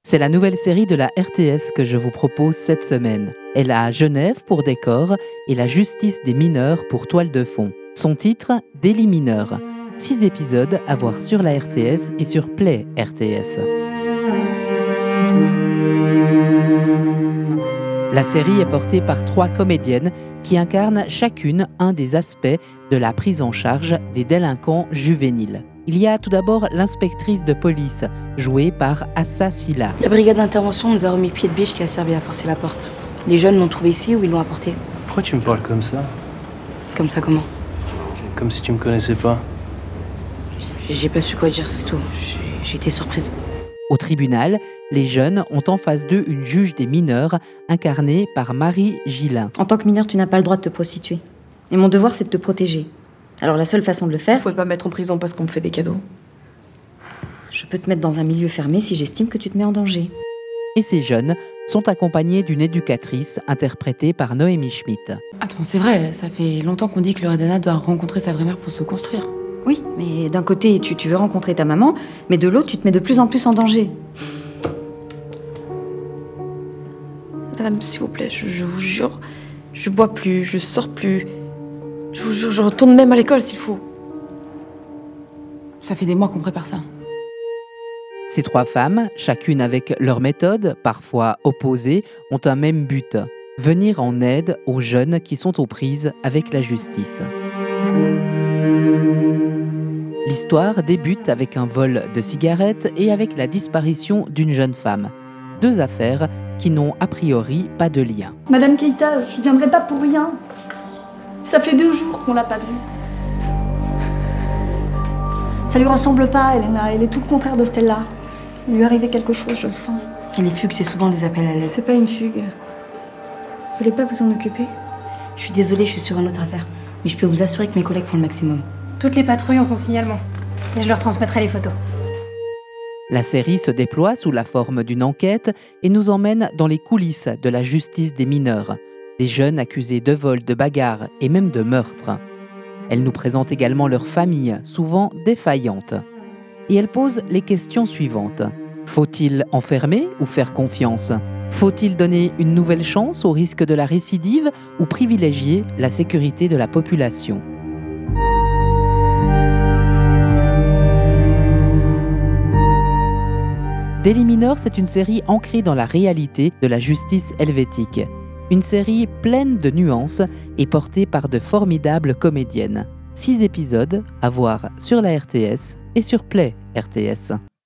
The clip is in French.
C'est la nouvelle série de la RTS que je vous propose cette semaine. Elle a Genève pour décor et la justice des mineurs pour toile de fond. Son titre, Délit mineur. 6 épisodes à voir sur la RTS et sur Play RTS. La série est portée par 3 comédiennes qui incarnent chacune un des aspects de la prise en charge des délinquants juvéniles. Il y a tout d'abord l'inspectrice de police, jouée par Assa Silla. La brigade d'intervention nous a remis pied de biche qui a servi à forcer la porte. Les jeunes l'ont trouvé ici ou ils l'ont apporté. Pourquoi tu me parles comme ça? Comme ça comment? Comme si tu me connaissais pas. J'ai pas su quoi dire, c'est tout. J'ai été surprise. Au tribunal, les jeunes ont en face d'eux une juge des mineurs, incarnée par Marie Gillin. En tant que mineur, tu n'as pas le droit de te prostituer. Et mon devoir, c'est de te protéger. Alors la seule façon de le faire... Vous pouvez pas me mettre en prison parce qu'on me fait des cadeaux. Je peux te mettre dans un milieu fermé si j'estime que tu te mets en danger. Et ces jeunes sont accompagnés d'une éducatrice interprétée par Noémie Schmidt. Attends, c'est vrai, ça fait longtemps qu'on dit que Loredana doit rencontrer sa vraie mère pour se construire. Oui, mais d'un côté, tu veux rencontrer ta maman, mais de l'autre, tu te mets de plus en plus en danger. Madame, s'il vous plaît, je vous jure, je bois plus, je sors plus. Je vous jure, je retourne même à l'école s'il faut. Ça fait des mois qu'on prépare ça. Ces 3 femmes, chacune avec leur méthode, parfois opposées, ont un même but, venir en aide aux jeunes qui sont aux prises avec la justice. L'histoire débute avec un vol de cigarettes et avec la disparition d'une jeune femme. 2 affaires qui n'ont a priori pas de lien. Madame Keïta, je viendrai pas pour rien. Ça fait 2 jours qu'on l'a pas vue. Ça lui ressemble pas, Elena. Elle est tout le contraire de Stella. Il lui est arrivé quelque chose, je le sens. Et les fugues, c'est souvent des appels à l'aide. C'est pas une fugue. Vous voulez pas vous en occuper? Je suis désolée, je suis sur une autre affaire. Mais je peux vous assurer que mes collègues font le maximum. Toutes les patrouilles ont son signalement. Et je leur transmettrai les photos. La série se déploie sous la forme d'une enquête et nous emmène dans les coulisses de la justice des mineurs, des jeunes accusés de vol, de bagarre et même de meurtre. Elle nous présente également leur famille, souvent défaillante. Et elle pose les questions suivantes. Faut-il enfermer ou faire confiance? Faut-il donner une nouvelle chance au risque de la récidive ou privilégier la sécurité de la population? Délit mineur, c'est une série ancrée dans la réalité de la justice helvétique. Une série pleine de nuances et portée par de formidables comédiennes. 6 épisodes à voir sur la RTS et sur Play RTS.